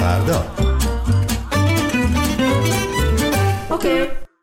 فردا. اوکی.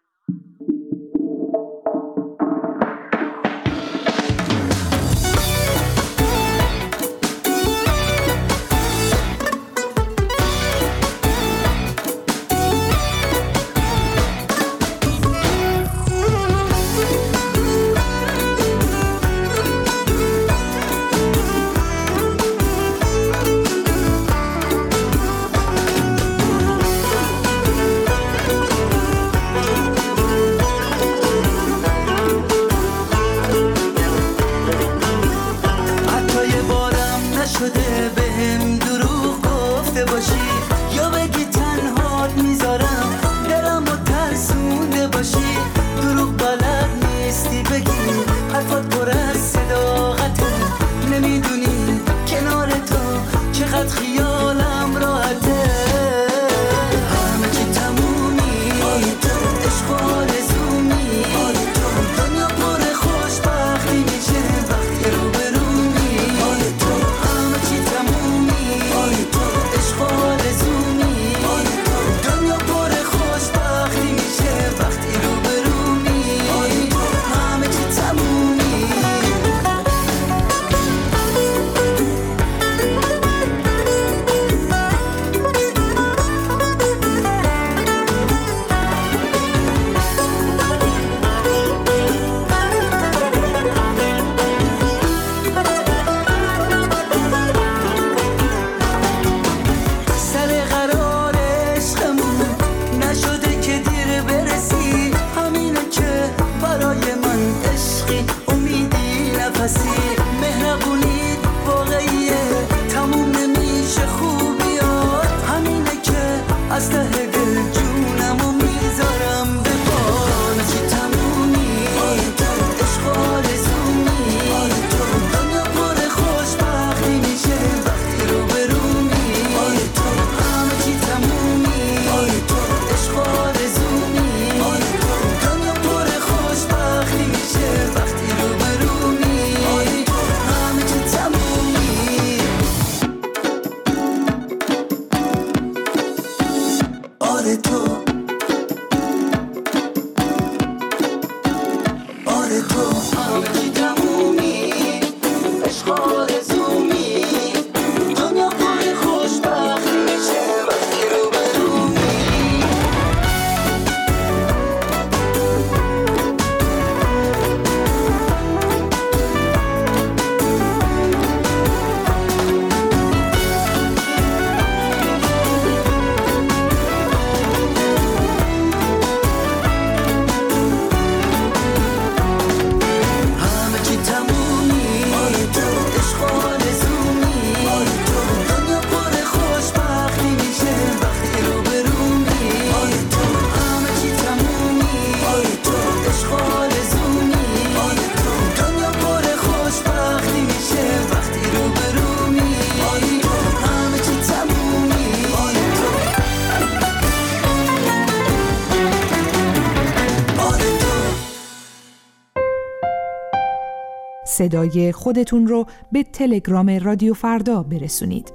صدای خودتون رو به تلگرام رادیو فردا برسونید.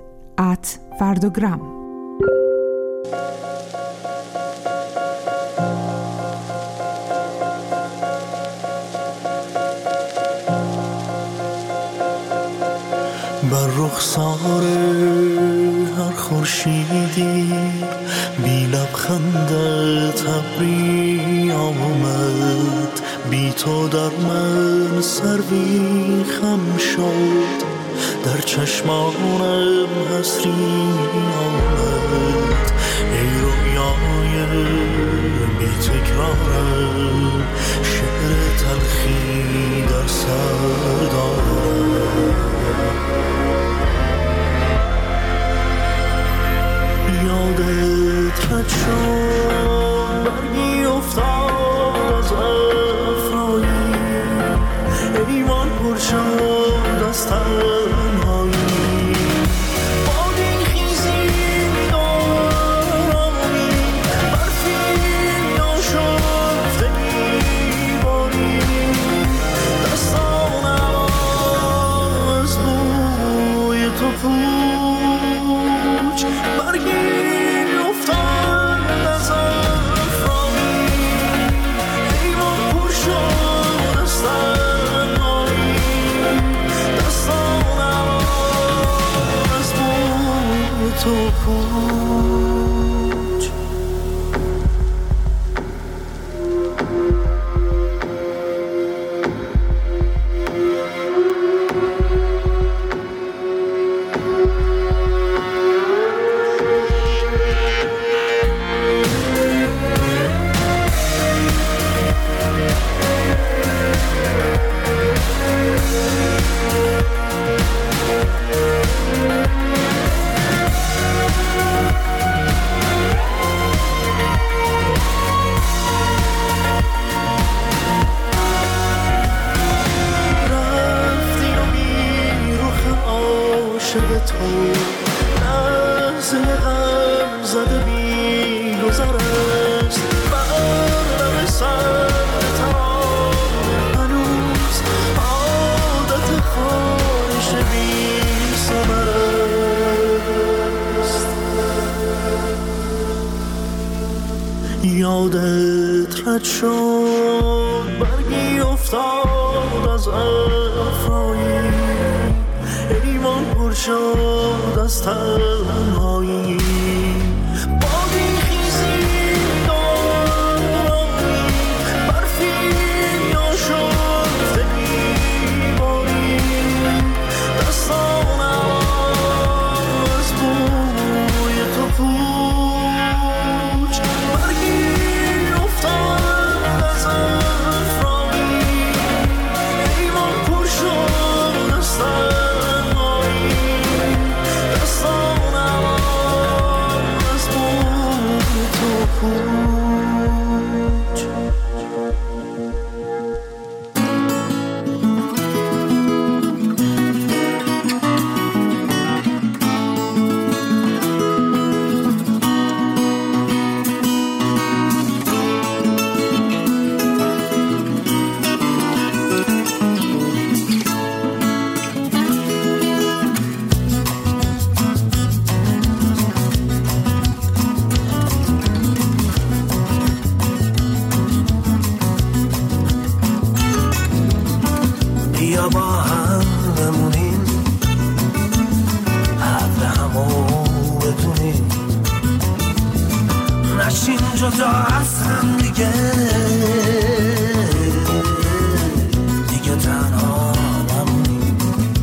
@فرداگرام. بر رخسار هر خورشیدی بی لبخندت ابری آمد، بی تو در من سروی خم شد، در چشمانم حسری آمد. ای رویای بی تکرارم، شعر تلخی در سر دارم. یادت رد شد برگی افتاد از افرایی، ایوان پر شد از تنهایی. بادی خیزی دارمی، برفی ناشفته میباری، دستانم از بوی تو پوچ برگی تو پوچ. یادت رد شد برگی افتاد از افرایی، ایمان پر شد از تنهایی، بادی خیزی دارایی، برفی یا شد دیواری، دستانم از بوی تو پوچ. برگی افتاد از افرایی، ایمان پر شد از تنهایی، دستانم از بوی تو پوچ. بیا با هم بمونیم، حق همو بدونیم، نشیم جدا از هم دیگه، دیگه تنها نمونیم.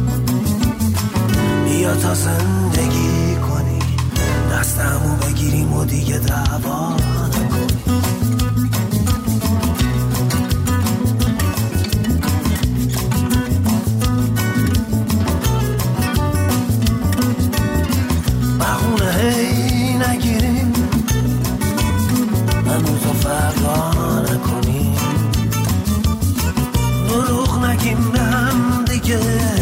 بیا تا زندگی کنیم، دستمو بگیریم و دیگه دعوا نکنیم. هی نگیریم، امروز و فردا نکنیم، دروغ نگیم به هم دیگه،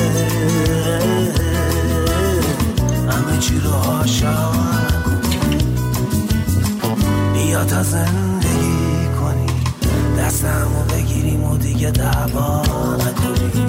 همه چی رو حاشا نکنیم. بیا تا زندگی کنیم، دستمو بگیریم و دیگه دعوا نکنیم.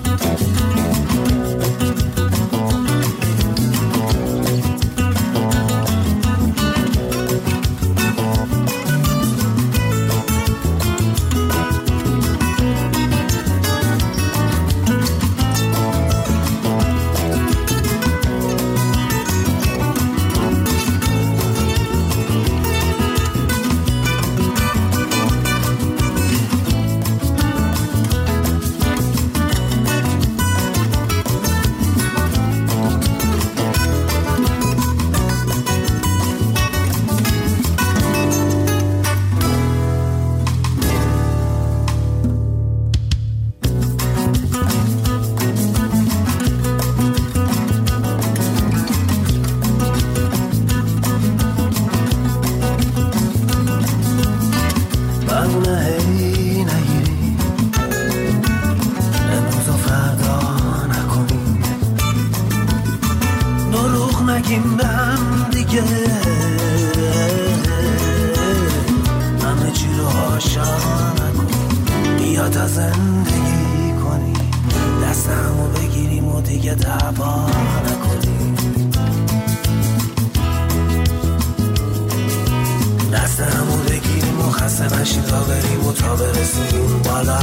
نگیم به هم دیگه، همه چی رو حاشا نکنیم. بیا تا زندگی کنیم، دستمو بگیریم و دیگه دعوا نکنیم. دستمو بگیریم و خسته نشیم تا بریم و تا برسیم بالا.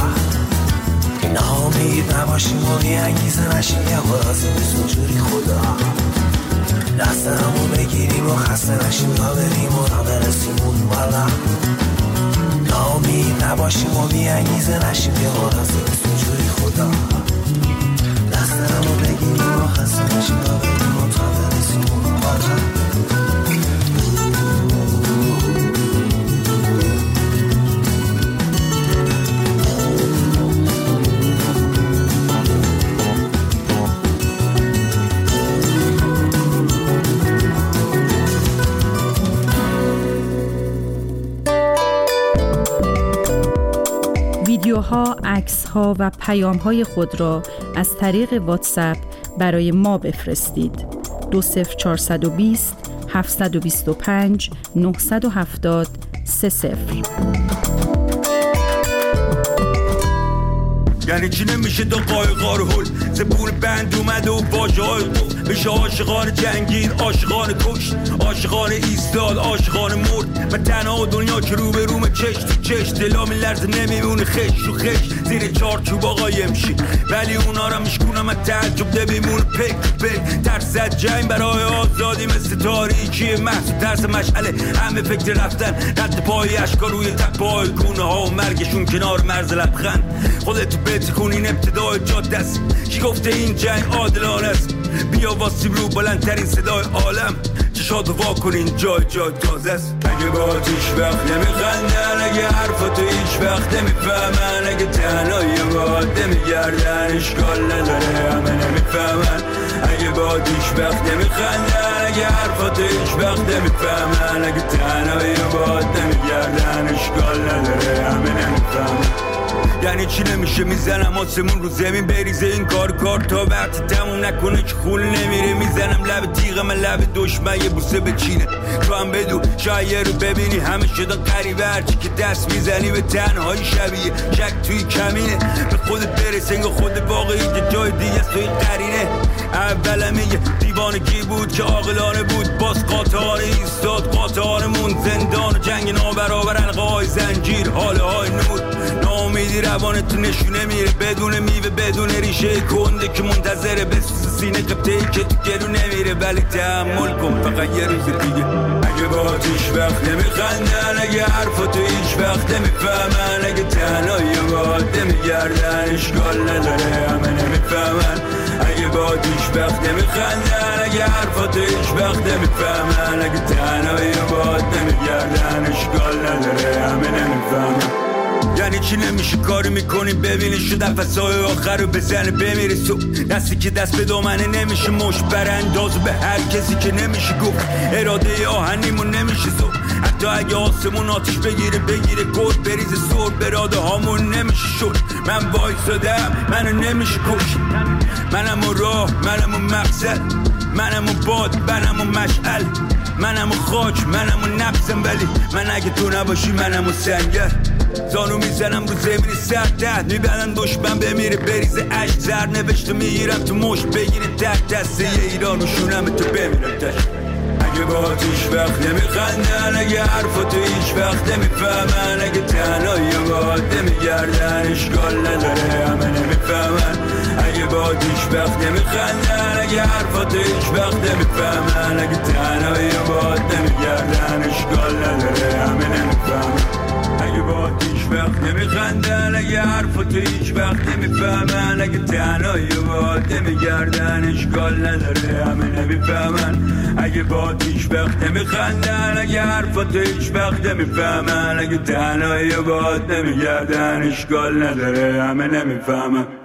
ناامید نباشیم و بی انگیزه نشیم، یه خلاصی نیست اونجوری خدا. دستمو بگیریم و خسته نشیم تا بریم و تا برسیم اون بالا. ناامید نباشیم و بی‌انگیزه نشیم یه قرص سجوری خدا. دستمو بگیریم و خسته نشیم تا بریم و تا برسیم اون بالا. ویدیوها، عکس‌ها و پیام‌های خود را از طریق واتساپ برای ما بفرستید. 20420 725 970 30. یعنی چی نمیشه دو قایقار هل زبون بند اومده و واژه های گفت بشه عاشقان جنگیر، عاشقان کشت، عاشقان ایستاد، عاشقان مرد. من تنها دنیا که رو به روم چش تو چش دلا میلرزه نمیمونه خش رو خش زیر چارچوب قایم شی، ولی اونا را میشکونم از تعجب نمیمونه پک پک. ترس از جنگ برای آزادی مثل تاریکی محصول ترس مشعله، همه فکر رفتن رد پای اشکا روی تپای گونه ها و مرگشون کنار مرز لبخند. خودتو بتکن این ابتدای جاده است، کی گفته این جنگ عادلانه است؟ بیا واسیم رو بلندترین صدای عالم، چشاتو وا کنین جای جای تازه است. اگه باهات هیچ وقت نمیخندن، اگه حرفاتو هیچ وقت نمیفهمن، اگه تنهایی باهات نمیگردن اشکال نداره همه نمیفهمن. اگه باهات هیچ وقت نمیخندن، اگه حرفاتو هیچ وقت نمیفهمن، اگه تنهایی باهات نمیگردن اشکال نداره همه نمیفهمن. یعنی چی نمیشه میزنم آسمون رو زمین بریزه این کار تا وقتی تموم نکنه که خون نمیره. میزنم لب تیغم لب دشمن یه بوسه بچینه، تو هم بدو شاید رو ببینی همه شدن قریبه، هرچی که دست میزنی به تنهایی شبیه شک توی کمینه. به خودت برسه انگار خود واقعی که جای دیگه است توی قرینه. اولم یه دیوانگی بود که عاقلانه بود، باز قاطعانه ایستاد قاطعانمون زندان و جنگ نابرابر حلقه‌های زنجیر حاله های نور. ناامیدی روانت تو نشونه میره بدون میوه بدون ریشه کنده که منتظره بسوز سینه قبطه‌ای که تو گلو نمیره، ولی تحمل کن فقط یه روز دیگه. اگه باهات هیچ وقت نمیخندن، اگه حرفاتو هیچ وقت نمیفهمن، اگه تنهایی باهات نمیگردن اشکال نداره همه نمیفهمن. اگه باهات هیچ وقت نمیخندن، اگه حرفاتو هیچ وقت نمیفهمن، اگه تنهایی باهات نمیگردن اشکال نداره همه نمیفهمن. یعنی چی نمیشه کاری میکنی ببینی شد نفسای آخر رو بزنه بمیره تو دستی که دست به دامنه نمیشه مش برانداز به هر کسی که نمیشه گفت اراده آهنیمون نمیشه زو. حتی اگه آسمون آتیش بگیره گل بریزه سر براده هامون نمیشه شد. من وایسادم منو نمیشه کش، منم و راه منم و مقصد، منم و باد منم و مشعل، منم و خاک منم و نفسم، ولی من اگه تو نباشی منم و سنگر. زانو میزنم رو زمین سردت میبندن دشمن بمیره بریزه عشق زر نوشته میگیرم تو مشت بگیره تک دسته یه ایران و شونم تو بمیرم تش. اگه باهات هیچ وقت نمیخندن، اگه حرفاتو هیچ وقت نمیفهمن، اگه تنهایی باهات نمیگردن اشکال نداره همه نمیفهمن. اگه باهات هیچ وقت نمیخندن، اگه حرفاتو هیچ وقت نمیفهمن، اگه تنهایی باهات نمیگردن اشکال نداره همه نمیفهمن. اگه باهات هیچ وقت نمیخندن، اگه حرفاتو هیچ وقت نمیفهمن، اگه تنهایی باهات نمیگردن اشکال نداره همه نمیفهمن. اگه باهات هیچ وقت نمیخندن، اگه حرفاتو هیچ وقت نمیفهمن، اگه تنهایی باهات نمیگردن اشکال نداره همه نمیفهمن.